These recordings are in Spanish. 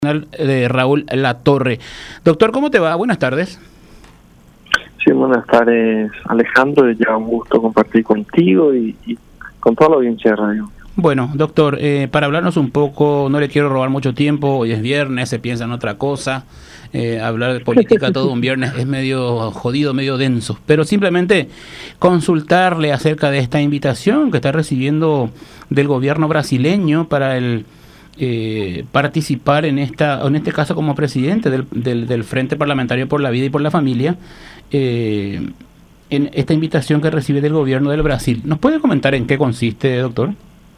De Raúl Latorre. Doctor, ¿cómo te va? Buenas tardes. Sí, buenas tardes, Alejandro. Ya un gusto compartir contigo y con toda la audiencia de radio. Bueno, doctor, para hablarnos un poco, no le quiero robar mucho tiempo, hoy es viernes, se piensa en otra cosa, hablar de política todo un viernes es medio jodido, medio denso, pero simplemente consultarle acerca de esta invitación que está recibiendo del gobierno brasileño para participar en este caso como presidente del Frente Parlamentario por la Vida y por la Familia, en esta invitación que recibe del gobierno del Brasil. ¿Nos puede comentar en qué consiste, doctor?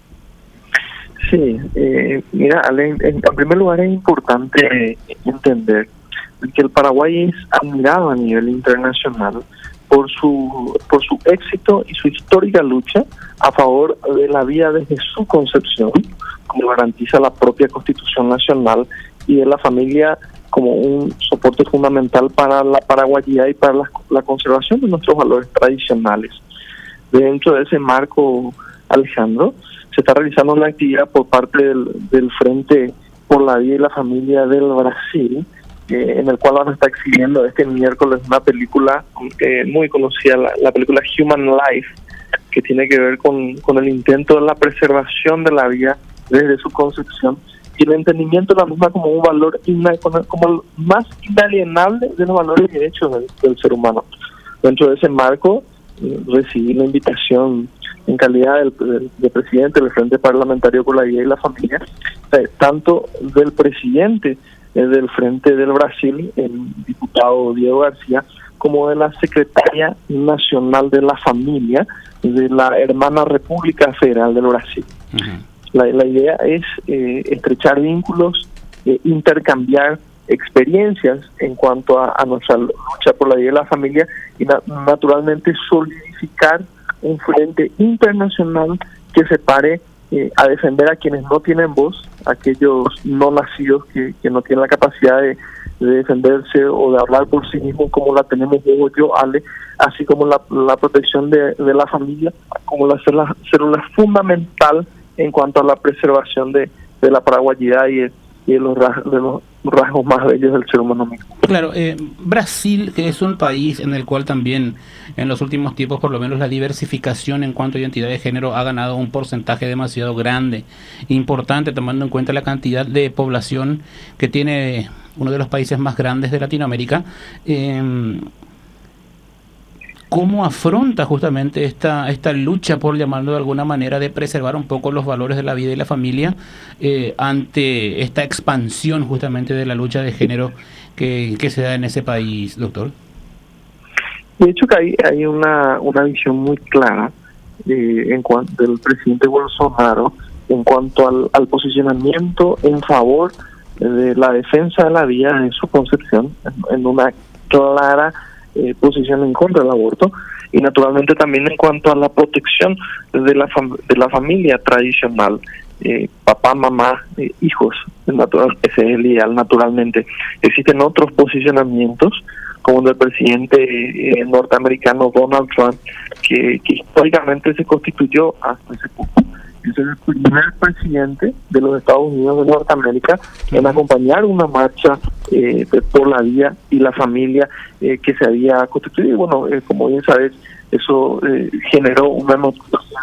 Sí, mira, Ale, en primer lugar es importante entender que el Paraguay es admirado a nivel internacional por su éxito y su histórica lucha a favor de la vida desde su concepción, como garantiza la propia Constitución Nacional, y de la familia como un soporte fundamental para la paraguayidad y para la conservación de nuestros valores tradicionales. Dentro de ese marco, Alejandro, se está realizando una actividad por parte del Frente por la Vida y la Familia del Brasil, en el cual van a estar exhibiendo este miércoles una película muy conocida, la película Human Life, que tiene que ver con el intento de la preservación de la vida desde su concepción y el entendimiento de la misma como un valor como el más inalienable de los valores y derechos del ser humano. Dentro de ese marco, recibí la invitación en calidad de presidente del Frente Parlamentario por la Vida y la Familia, tanto del presidente del Frente del Brasil, el diputado Diego García, como de la secretaria nacional de la familia de la hermana República Federal del Brasil. Uh-huh. La idea es estrechar vínculos, intercambiar experiencias en cuanto a nuestra lucha por la vida y la familia y naturalmente solidificar un frente internacional que se pare a defender a quienes no tienen voz, aquellos no nacidos que no tienen la capacidad de defenderse o de hablar por sí mismos como la tenemos yo, Ale, así como la protección de la familia como la célula fundamental en cuanto a la preservación de la paraguayidad y de los rasgos más bellos del ser humano mismo. Claro, Brasil, que es un país en el cual también en los últimos tiempos por lo menos la diversificación en cuanto a identidad de género ha ganado un porcentaje demasiado grande, importante, tomando en cuenta la cantidad de población que tiene uno de los países más grandes de Latinoamérica. ¿Cómo afronta justamente esta lucha, por llamarlo de alguna manera, de preservar un poco los valores de la vida y la familia ante esta expansión justamente de la lucha de género que se da en ese país, doctor? De hecho que hay una visión muy clara en cuanto del presidente Bolsonaro en cuanto al posicionamiento en favor de la defensa de la vida en su concepción, en una clara posición en contra del aborto, y naturalmente también en cuanto a la protección de la familia tradicional, papá, mamá, hijos, ese es el ideal. Naturalmente existen otros posicionamientos como el del presidente norteamericano Donald Trump, que históricamente se constituyó hasta hace poco. Es el primer presidente de los Estados Unidos de Norteamérica en acompañar una marcha por la vida y la familia que se había constituido. Y bueno, como bien sabes, eso generó una noticia.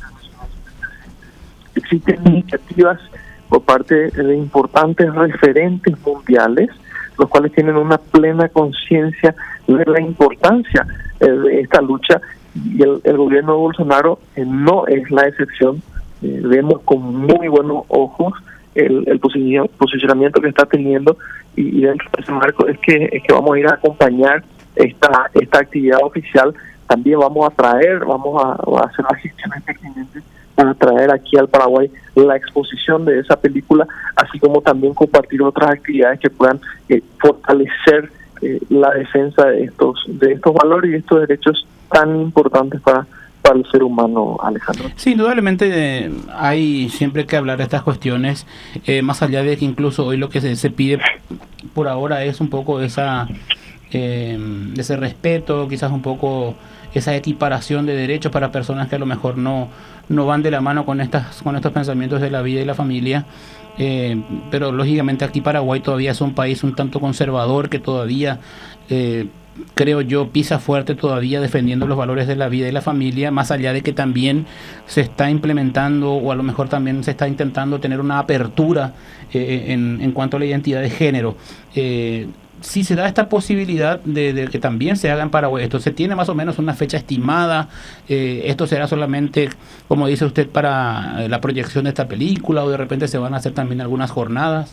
Existen iniciativas por parte de importantes referentes mundiales, los cuales tienen una plena conciencia de la importancia de esta lucha, y el gobierno de Bolsonaro no es la excepción. Vemos con muy buenos ojos el posicionamiento que está teniendo, y dentro de ese marco es que vamos a ir a acompañar esta actividad oficial. También vamos a hacer las gestiones pertinentes para traer aquí al Paraguay la exposición de esa película, así como también compartir otras actividades que puedan fortalecer la defensa de estos valores y estos derechos tan importantes para el ser humano, Alejandro. Sí, indudablemente hay siempre que hablar de estas cuestiones, más allá de que incluso hoy lo que se pide por ahora es un poco ese respeto, quizás un poco esa equiparación de derechos para personas que a lo mejor no van de la mano con estos pensamientos de la vida y la familia. pero lógicamente aquí Paraguay todavía es un país un tanto conservador que todavía, creo yo, pisa fuerte todavía defendiendo los valores de la vida y la familia, más allá de que también se está implementando o a lo mejor también se está intentando tener una apertura en cuanto a la identidad de género. Si se da esta posibilidad de que también se haga en Paraguay, esto se tiene más o menos una fecha estimada, esto será solamente, como dice usted, para la proyección de esta película, o de repente se van a hacer también algunas jornadas.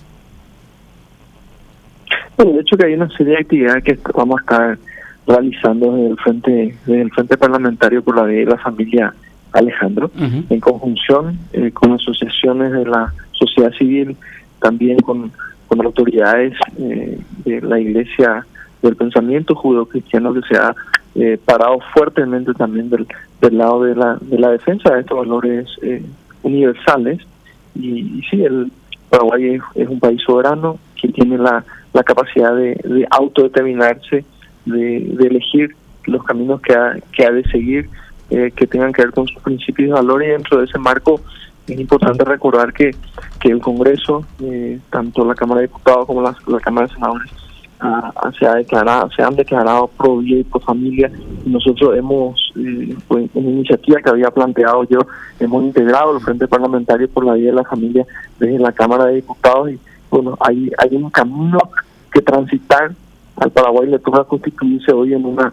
Bueno, de hecho que hay una serie de actividades que vamos a estar realizando desde el Frente Parlamentario por la Vida y la Familia, Alejandro, en conjunción con asociaciones de la sociedad civil, también con autoridades de la Iglesia del pensamiento judeocristiano, que se ha parado fuertemente también del lado de la defensa de estos valores universales. Y sí, el Paraguay es un país soberano que tiene la capacidad de autodeterminarse, de elegir los caminos que ha de seguir, que tengan que ver con sus principios y valores, y dentro de ese marco es importante recordar que el Congreso, tanto la Cámara de Diputados como la Cámara de Senadores, se han declarado pro vida y pro familia. Nosotros hemos, en una iniciativa que había planteado yo, hemos integrado el Frente Parlamentario por la Vida y la Familia desde la Cámara de Diputados, y bueno, hay un camino que transitar. Al Paraguay le toca constituirse hoy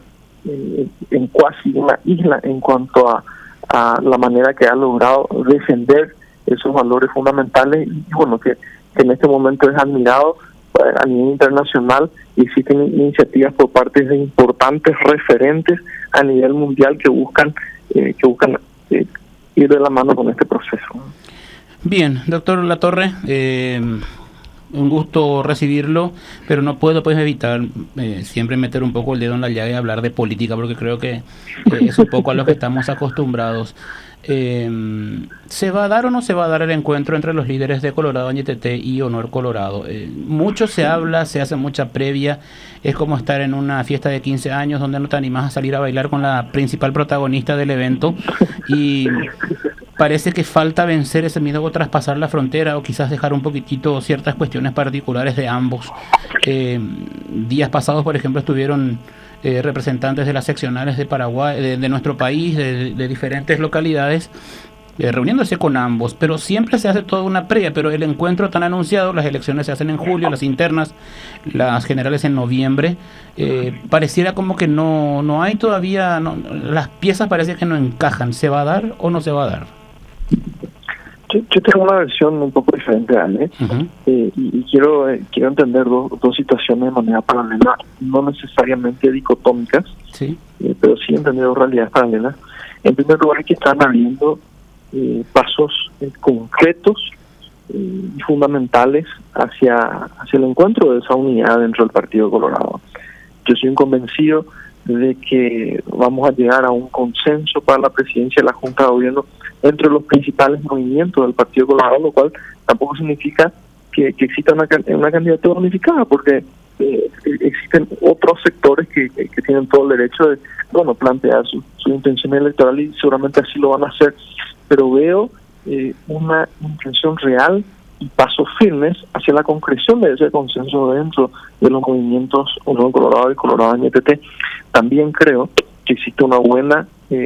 en casi una isla en cuanto a la manera que ha logrado defender esos valores fundamentales, y bueno, que en este momento es admirado a nivel internacional, y existen iniciativas por parte de importantes referentes a nivel mundial que buscan ir de la mano con este proceso. Bien, doctor Latorre, un gusto recibirlo, pero no puedo pues evitar siempre meter un poco el dedo en la llaga y hablar de política, porque creo que es un poco a lo que estamos acostumbrados. ¿Se va a dar o no se va a dar el encuentro entre los líderes de Colorado Añetete y Honor Colorado? Mucho se habla, se hace mucha previa, es como estar en una fiesta de 15 años donde no te animas a salir a bailar con la principal protagonista del evento, y parece que falta vencer ese miedo o traspasar la frontera, o quizás dejar un poquitito ciertas cuestiones particulares de ambos. Días pasados, por ejemplo, estuvieron representantes de las seccionales de Paraguay, de nuestro país, de diferentes localidades, reuniéndose con ambos, pero siempre se hace toda una previa, pero el encuentro tan anunciado, las elecciones se hacen en julio, las internas, las generales en noviembre, pareciera como que no hay todavía, las piezas parece que no encajan. ¿Se va a dar o no se va a dar? Yo tengo una versión un poco diferente, Ale, y quiero entender dos situaciones de manera paralela, no necesariamente dicotómicas, ¿sí? Pero sí entender dos realidades paralelas. En primer lugar, es que están habiendo pasos concretos y fundamentales hacia el encuentro de esa unidad dentro del Partido Colorado. Yo soy un convencido de que vamos a llegar a un consenso para la presidencia de la Junta de Gobierno entre los principales movimientos del Partido Colorado, lo cual tampoco significa que exista una candidatura unificada, porque existen otros sectores que tienen todo el derecho de plantear su intención electoral, y seguramente así lo van a hacer, pero veo una intención real y pasos firmes hacia la concreción de ese consenso dentro de los movimientos Honor Colorado y Colorado Añetete. También creo que existe una buena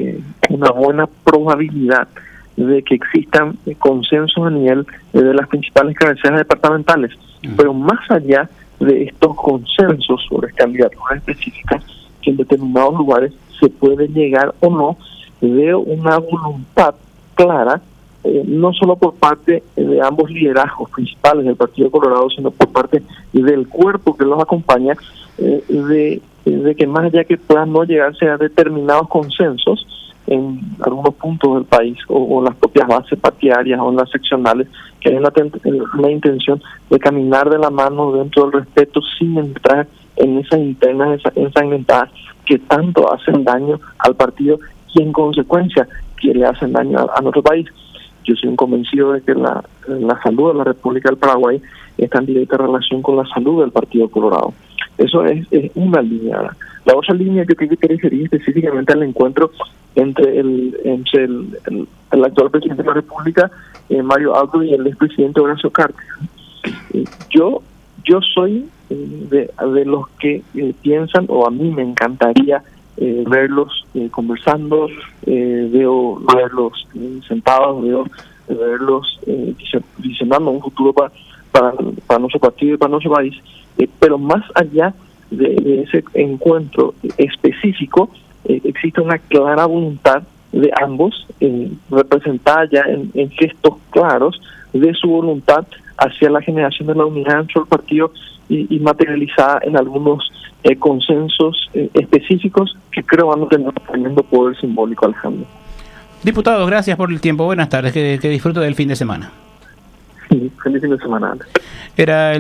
probabilidad de que existan consensos a nivel de las principales cabeceras departamentales, pero más allá de estos consensos sobre candidaturas específicas, que en determinados lugares se puede llegar o no, veo una voluntad clara, no solo por parte de ambos liderazgos principales del Partido Colorado, sino por parte del cuerpo que los acompaña, de que más allá que puedan no llegarse a determinados consensos en algunos puntos del país, o las propias bases partidarias o en las seccionales, que hay una intención de caminar de la mano dentro del respeto, sin entrar en esas internas ensangrentadas que tanto hacen daño al partido y en consecuencia que le hacen daño a nuestro país. Yo soy un convencido de que la salud de la República del Paraguay está en directa relación con la salud del Partido Colorado. Eso es una línea. La otra línea que tengo que referir específicamente al encuentro entre el actual presidente de la República Mario Abdo y el expresidente Horacio Cartes. Yo soy de los que piensan, o a mí me encantaría verlos conversando, verlos sentados, verlos visionando un futuro para nuestro partido y para nuestro país, pero más allá de ese encuentro específico, existe una clara voluntad de ambos, representada ya en gestos claros de su voluntad hacia la generación de la unidad dentro del partido y materializada en algunos consensos específicos que creo van a tener un tremendo poder simbólico, Alejandro. Diputado, gracias por el tiempo. Buenas tardes. Que disfrute del fin de semana. Sí, feliz fin de semana. Era